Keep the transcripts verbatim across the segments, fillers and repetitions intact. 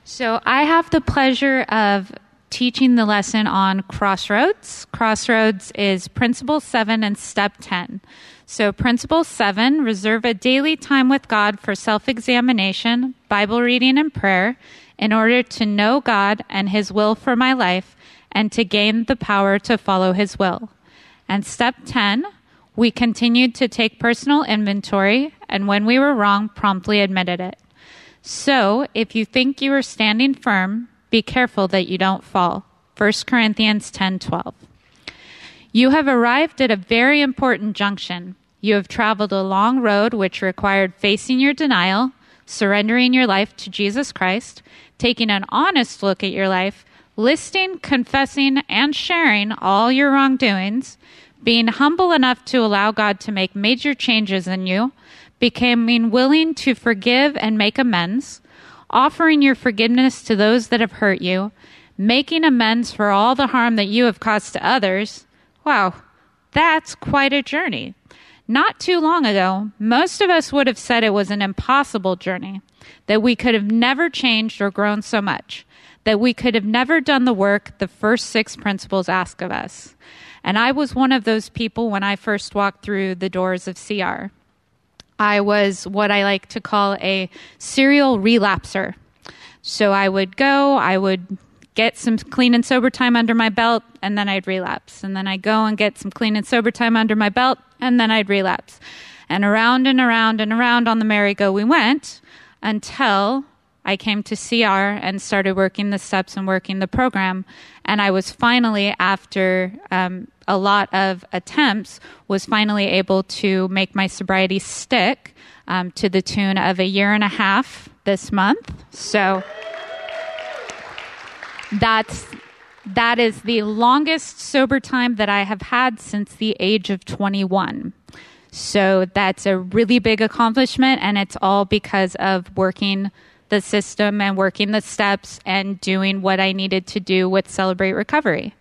So I have the pleasure of teaching the lesson on Crossroads. Crossroads is Principle seven and Step ten. So Principle seven, reserve a daily time with God for self-examination, Bible reading, and prayer in order to know God and His will for my life and to gain the power to follow His will. And Step ten, we continued to take personal inventory and when we were wrong, promptly admitted it. So, if you think you are standing firm, be careful that you don't fall. First Corinthians ten twelve. You have arrived at a very important junction. You have traveled a long road which required facing your denial, surrendering your life to Jesus Christ, taking an honest look at your life, listing, confessing, and sharing all your wrongdoings, being humble enough to allow God to make major changes in you, becoming willing to forgive and make amends, offering your forgiveness to those that have hurt you, making amends for all the harm that you have caused to others. Wow, that's quite a journey. Not too long ago, most of us would have said it was an impossible journey, that we could have never changed or grown so much, that we could have never done the work the first six principles ask of us. And I was one of those people when I first walked through the doors of C R. I was what I like to call a serial relapser. So I would go, I would get some clean and sober time under my belt, and then I'd relapse. And then I'd go and get some clean and sober time under my belt, and then I'd relapse. And around and around and around on the merry-go we went until I came to C R and started working the steps and working the program. And I was finally, after um, a lot of attempts, was finally able to make my sobriety stick um, to the tune of a year and a half this month. So that's that is the longest sober time that I have had since the age of twenty-one. So that's a really big accomplishment, and it's all because of working the system and working the steps and doing what I needed to do with Celebrate Recovery.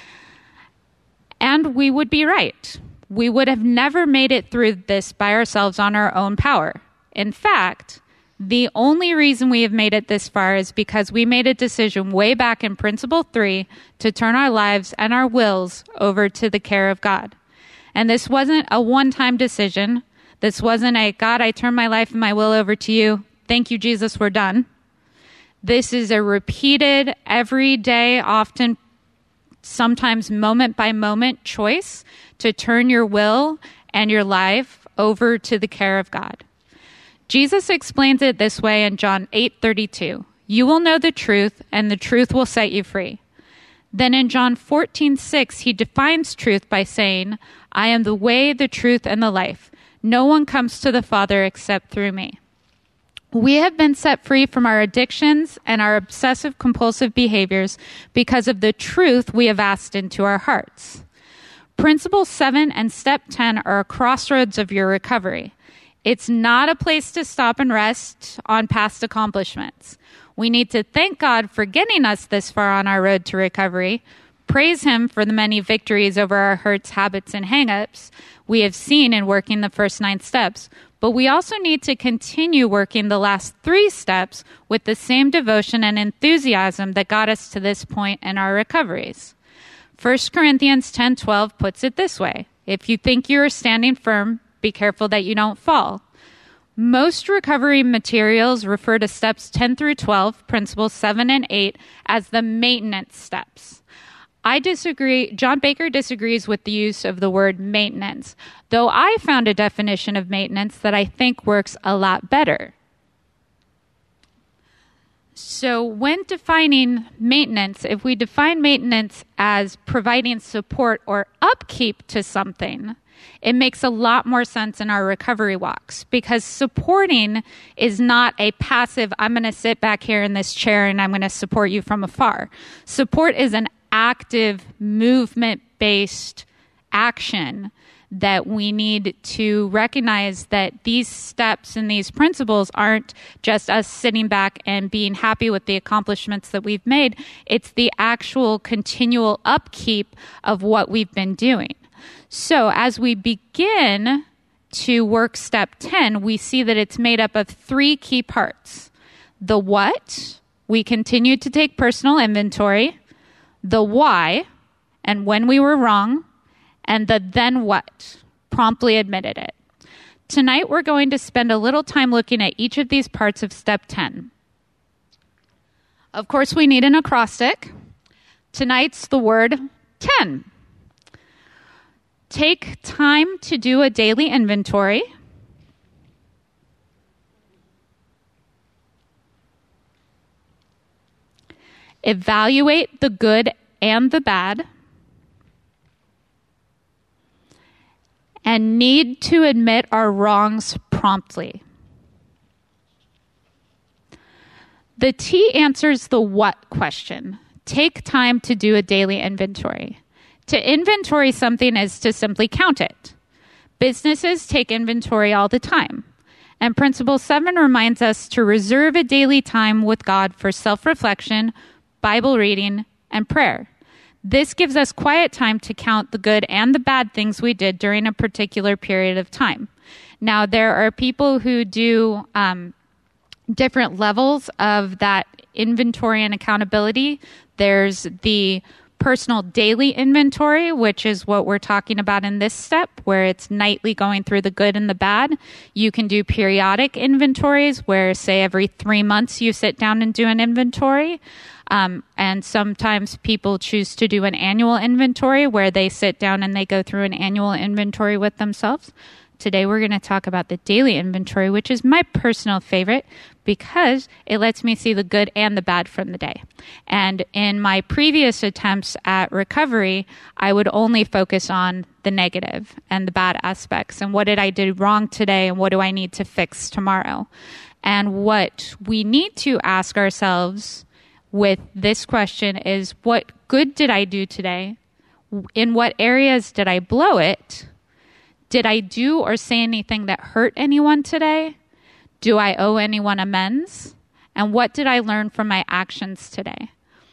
And we would be right. We would have never made it through this by ourselves on our own power. In fact, the only reason we have made it this far is because we made a decision way back in Principle three to turn our lives and our wills over to the care of God. And this wasn't a one-time decision. This wasn't a, God, I turn my life and my will over to you. Thank you, Jesus, we're done. This is a repeated, everyday, often, sometimes moment-by-moment choice to turn your will and your life over to the care of God. Jesus explains it this way in John eight thirty-two. You will know the truth, and the truth will set you free. Then in John fourteen six, he defines truth by saying, I am the way, the truth, and the life. No one comes to the Father except through me. We have been set free from our addictions and our obsessive-compulsive behaviors because of the truth we have asked into our hearts. Principle seven and Step ten are a crossroads of your recovery. It's not a place to stop and rest on past accomplishments. We need to thank God for getting us this far on our road to recovery, praise Him for the many victories over our hurts, habits, and hang-ups we have seen in working the first nine steps, but we also need to continue working the last three steps with the same devotion and enthusiasm that got us to this point in our recoveries. First Corinthians ten twelve puts it this way, if you think you are standing firm, be careful that you don't fall. Most recovery materials refer to steps ten through twelve, principles seven and eight, as the maintenance steps. I disagree. John Baker disagrees with the use of the word maintenance, though I found a definition of maintenance that I think works a lot better. So when defining maintenance, if we define maintenance as providing support or upkeep to something, it makes a lot more sense in our recovery walks, because supporting is not a passive, I'm going to sit back here in this chair and I'm going to support you from afar. Support is an active, movement-based action that we need to recognize that these steps and these principles aren't just us sitting back and being happy with the accomplishments that we've made. It's the actual continual upkeep of what we've been doing. So as we begin to work step ten, we see that it's made up of three key parts: the what, we continued to take personal inventory, the why, and when we were wrong, and the then what, promptly admitted it. Tonight, we're going to spend a little time looking at each of these parts of step ten. Of course, we need an acrostic. Tonight's the word ten. Take time to do a daily inventory. Evaluate the good and the bad. And need to admit our wrongs promptly. The T answers the what question. Take time to do a daily inventory. To inventory something is to simply count it. Businesses take inventory all the time. And Principle seven reminds us to reserve a daily time with God for self-reflection, Bible reading, and prayer. This gives us quiet time to count the good and the bad things we did during a particular period of time. Now, there are people who do um, different levels of that inventory and accountability. There's the personal daily inventory, which is what we're talking about in this step, where it's nightly going through the good and the bad. You can do periodic inventories where, say, every three months you sit down and do an inventory. Um, and sometimes people choose to do an annual inventory where they sit down and they go through an annual inventory with themselves. Today we're going to talk about the daily inventory, which is my personal favorite because it lets me see the good and the bad from the day. And in my previous attempts at recovery, I would only focus on the negative and the bad aspects and what did I do wrong today and what do I need to fix tomorrow. And what we need to ask ourselves with this question is, what good did I do today? In what areas did I blow it? Did I do or say anything that hurt anyone today? Do I owe anyone amends? And what did I learn from my actions today?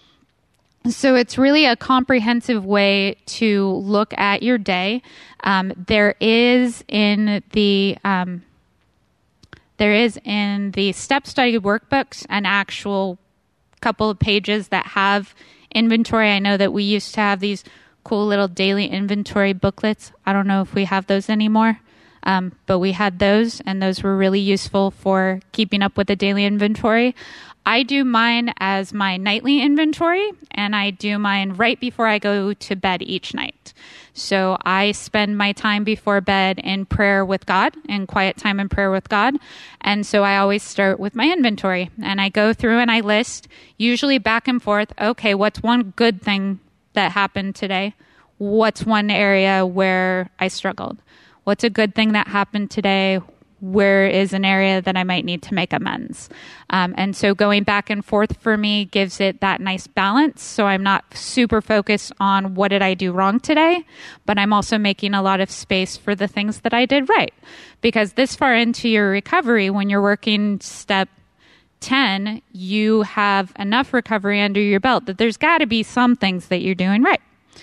So it's really a comprehensive way to look at your day. Um, there is in the um, there is in the step study workbooks an actual couple of pages that have inventory. I know that we used to have these cool little daily inventory booklets. I don't know if we have those anymore, um, but we had those, and those were really useful for keeping up with the daily inventory. I do mine as my nightly inventory, and I do mine right before I go to bed each night. So I spend my time before bed in prayer with God, in quiet time in prayer with God. And so I always start with my inventory, and I go through and I list, usually back and forth, okay, what's one good thing that happened today? What's one area where I struggled? What's a good thing that happened today? Where is an area that I might need to make amends? Um, and so going back and forth for me gives it that nice balance. So I'm not super focused on what did I do wrong today, but I'm also making a lot of space for the things that I did right. Because this far into your recovery, when you're working step ten, you have enough recovery under your belt that there's got to be some things that you're doing right.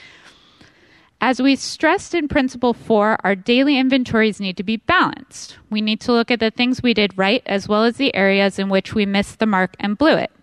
As we stressed in Principle four, our daily inventories need to be balanced. We need to look at the things we did right as well as the areas in which we missed the mark and blew it.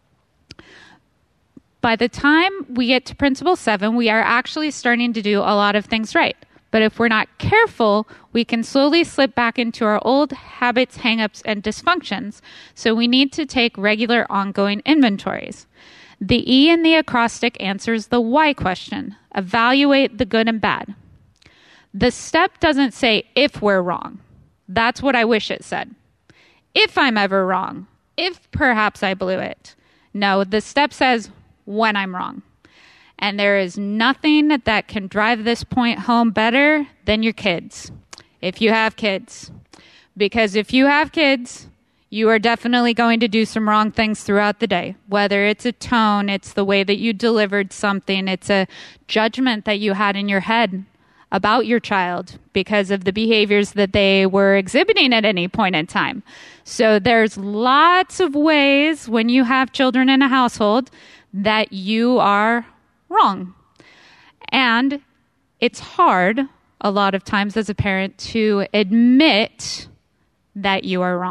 By the time we get to Principle seven, we are actually starting to do a lot of things right. But if we're not careful, we can slowly slip back into our old habits, hang-ups, and dysfunctions. So we need to take regular ongoing inventories. The E in the acrostic answers the why question. Evaluate the good and bad. The step doesn't say if we're wrong. That's what I wish it said. If I'm ever wrong. If perhaps I blew it. No, the step says when I'm wrong. And there is nothing that can drive this point home better than your kids. If you have kids. Because if you have kids, you are definitely going to do some wrong things throughout the day. Whether it's a tone, it's the way that you delivered something, it's a judgment that you had in your head about your child because of the behaviors that they were exhibiting at any point in time. So there's lots of ways when you have children in a household that you are wrong. And it's hard a lot of times as a parent to admit that you are wrong,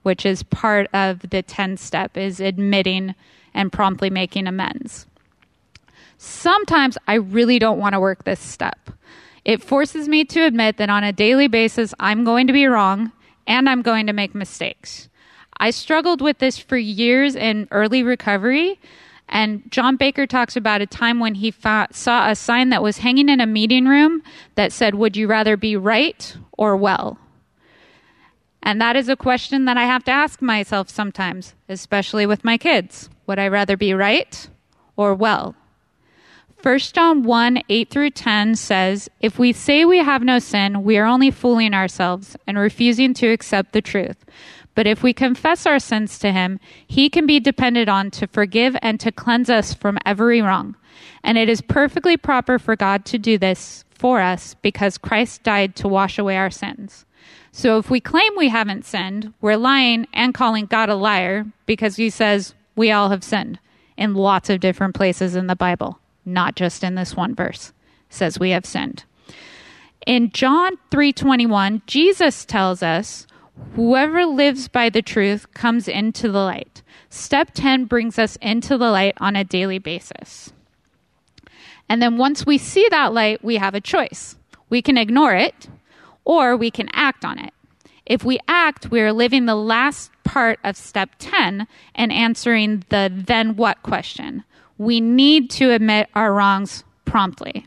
which is part of the ten step, is admitting and promptly making amends. Sometimes I really don't want to work this step. It forces me to admit that on a daily basis, I'm going to be wrong and I'm going to make mistakes. I struggled with this for years in early recovery, and John Baker talks about a time when he fa- saw a sign that was hanging in a meeting room that said, "Would you rather be right or well?" And that is a question that I have to ask myself sometimes, especially with my kids. Would I rather be right or well? First John one, eight through ten says, "If we say we have no sin, we are only fooling ourselves and refusing to accept the truth. But if we confess our sins to him, he can be depended on to forgive and to cleanse us from every wrong. And it is perfectly proper for God to do this for us because Christ died to wash away our sins. So if we claim we haven't sinned, we're lying and calling God a liar because he says we all have sinned in lots of different places in the Bible, not just in this one verse, says we have sinned." In John three twenty-one, Jesus tells us, "Whoever lives by the truth comes into the light." Step ten brings us into the light on a daily basis. And then once we see that light, we have a choice. We can ignore it, or we can act on it. If we act, we are living the last part of step ten and answering the then what question. We need to admit our wrongs promptly.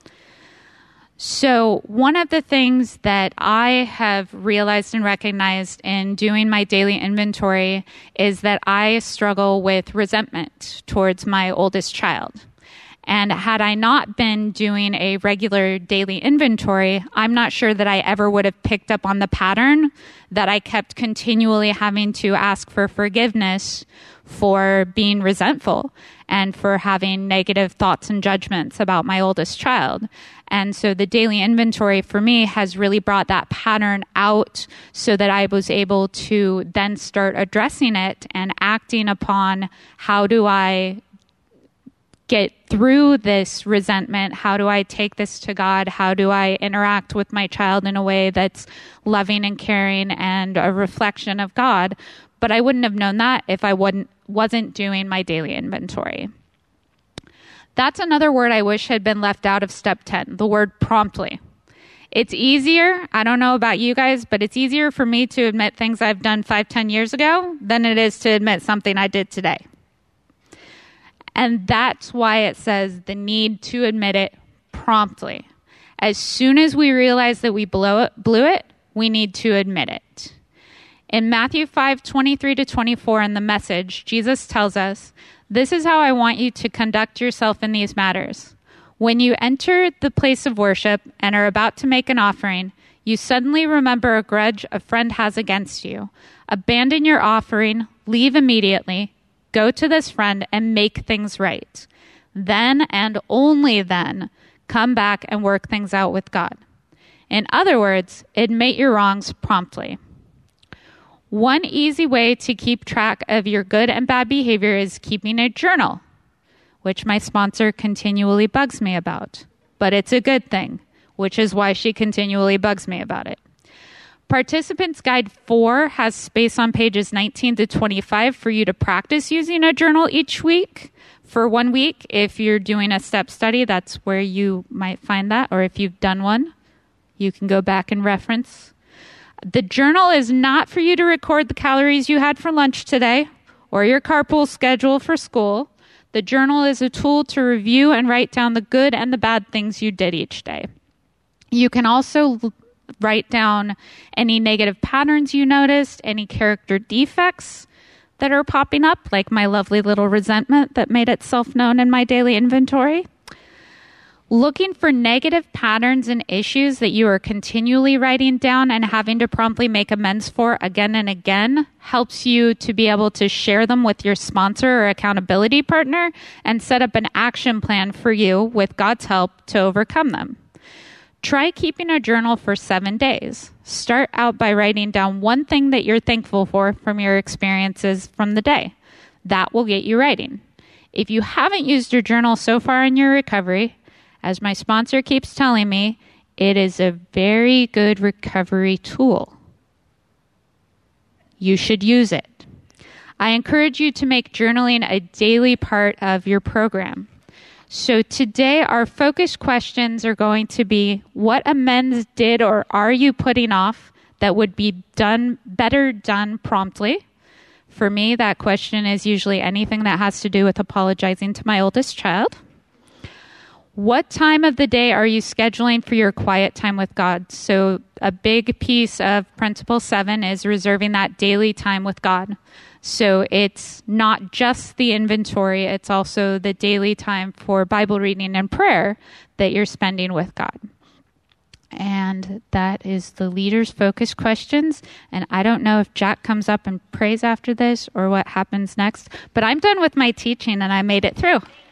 So one of the things that I have realized and recognized in doing my daily inventory is that I struggle with resentment towards my oldest child. And had I not been doing a regular daily inventory, I'm not sure that I ever would have picked up on the pattern that I kept continually having to ask for forgiveness for being resentful and for having negative thoughts and judgments about my oldest child. And so the daily inventory for me has really brought that pattern out so that I was able to then start addressing it and acting upon how do I get through this resentment? How do I take this to God? How do I interact with my child in a way that's loving and caring and a reflection of God? But I wouldn't have known that if I wouldn't, wasn't doing my daily inventory. That's another word I wish had been left out of step ten, the word promptly. It's easier, I don't know about you guys, but it's easier for me to admit things I've done five, ten years ago than it is to admit something I did today. And that's why it says the need to admit it promptly. As soon as we realize that we blow it, blew it, we need to admit it. In Matthew five, twenty-three to twenty-four in the Message, Jesus tells us, "This is how I want you to conduct yourself in these matters. When you enter the place of worship and are about to make an offering, you suddenly remember a grudge a friend has against you. Abandon your offering, leave immediately, go to this friend and make things right. Then and only then, come back and work things out with God." In other words, admit your wrongs promptly. One easy way to keep track of your good and bad behavior is keeping a journal, which my sponsor continually bugs me about. But it's a good thing, which is why she continually bugs me about it. Participants Guide four has space on pages nineteen to twenty-five for you to practice using a journal each week for one week. If you're doing a step study, that's where you might find that. Or if you've done one, you can go back and reference. The journal is not for you to record the calories you had for lunch today or your carpool schedule for school. The journal is a tool to review and write down the good and the bad things you did each day. You can also l- write down any negative patterns you noticed, any character defects that are popping up, like my lovely little resentment that made itself known in my daily inventory. Looking for negative patterns and issues that you are continually writing down and having to promptly make amends for again and again helps you to be able to share them with your sponsor or accountability partner and set up an action plan for you with God's help to overcome them. Try keeping a journal for seven days. Start out by writing down one thing that you're thankful for from your experiences from the day. That will get you writing. If you haven't used your journal so far in your recovery, as my sponsor keeps telling me, it is a very good recovery tool. you should use it. I encourage you to make journaling a daily part of your program. So today, our focus questions are going to be, what amends did or are you putting off that would be done better done promptly? For me, that question is usually anything that has to do with apologizing to my oldest child. What time of the day are you scheduling for your quiet time with God? So a big piece of Principle seven is reserving that daily time with God. So it's not just the inventory, it's also the daily time for Bible reading and prayer that you're spending with God. And that is the leader's focus questions. And I don't know if Jack comes up and prays after this or what happens next, but I'm done with my teaching and I made it through.